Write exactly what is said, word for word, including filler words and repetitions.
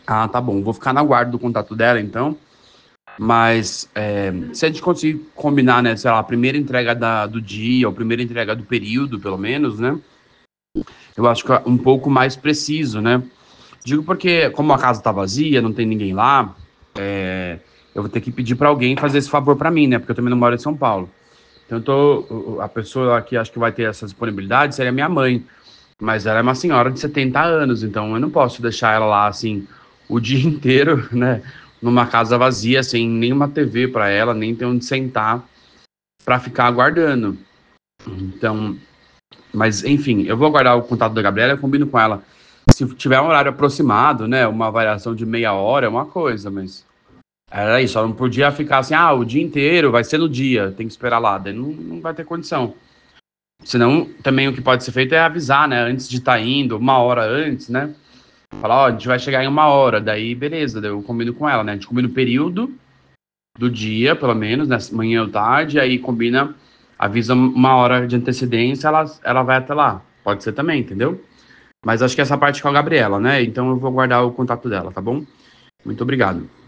Ah, tá bom. Vou ficar na guarda do contato dela, então. Mas é, se a gente conseguir combinar, né, sei lá, a primeira entrega da, do dia, ou a primeira entrega do período, pelo menos, né? Eu acho que é um pouco mais preciso, né? Digo porque, como a casa tá vazia, não tem ninguém lá, é, eu vou ter que pedir pra alguém fazer esse favor pra mim, né? Porque eu também não moro em São Paulo. Então, eu tô, a pessoa que acho que vai ter essa disponibilidade seria minha mãe. Mas ela é uma senhora de setenta anos, então eu não posso deixar ela lá, assim, o dia inteiro, né? Numa casa vazia, sem nenhuma T V pra ela, nem ter onde sentar pra ficar aguardando. Então, mas enfim, eu vou aguardar o contato da Gabriela, eu combino com ela. Se tiver um horário aproximado, né? Uma variação de meia hora é uma coisa, mas era isso, só não podia ficar assim, ah, o dia inteiro, vai ser no dia, tem que esperar lá, daí não, não vai ter condição. Senão, também o que pode ser feito é avisar, né? Antes de estar indo, uma hora antes, né? Falar, ó, a gente vai chegar em uma hora, daí beleza, daí eu combino com ela, né? A gente combina o período do dia, pelo menos, né? Manhã ou tarde, aí combina, avisa uma hora de antecedência, ela, ela vai até lá. Pode ser também, entendeu? Mas acho que essa parte com a Gabriela, né? Então eu vou guardar o contato dela, tá bom? Muito obrigado.